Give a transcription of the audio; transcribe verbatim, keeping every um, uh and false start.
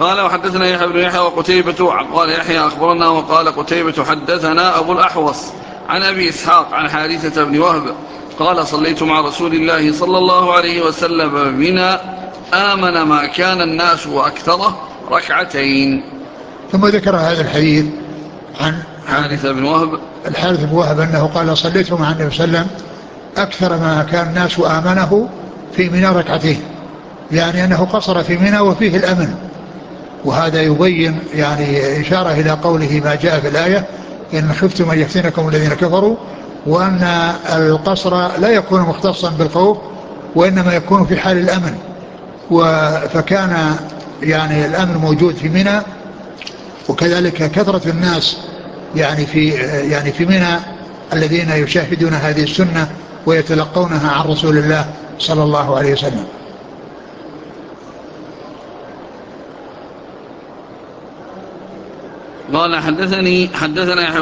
قال وحدثنا يحيى بن يحيى وقتيبة قال يحيى أخبرنا وقال قتيبة حدثنا أبو الأحوص عن أبي إسحاق عن حارثة بن وهب قال صليت مع رسول الله صلى الله عليه وسلم بنا آمن ما كان الناس وأكثره ركعتين. ثم ذكر هذا الحديث عن حارثة بن وهب الحارث بن وهب أنه قال صليت مع النبي صلى الله عليه وسلم أكثر ما كان الناس وآمنه في منى ركعتين، يعني أنه قصر في منى وفيه الأمن. وهذا يبين يعني إشارة إلى قوله ما جاء في الآية إن خفتم أن يفتنكم الذين كفروا، وأن القصر لا يكون مختصا بالخوف وإنما يكون في حال الأمن. فكان يعني الأمن موجود في منى، وكذلك كثرة الناس يعني في يعني في منى الذين يشاهدون هذه السنة ويتلقونها عن رسول الله صلى الله عليه وسلم. قال حدثني حدثنا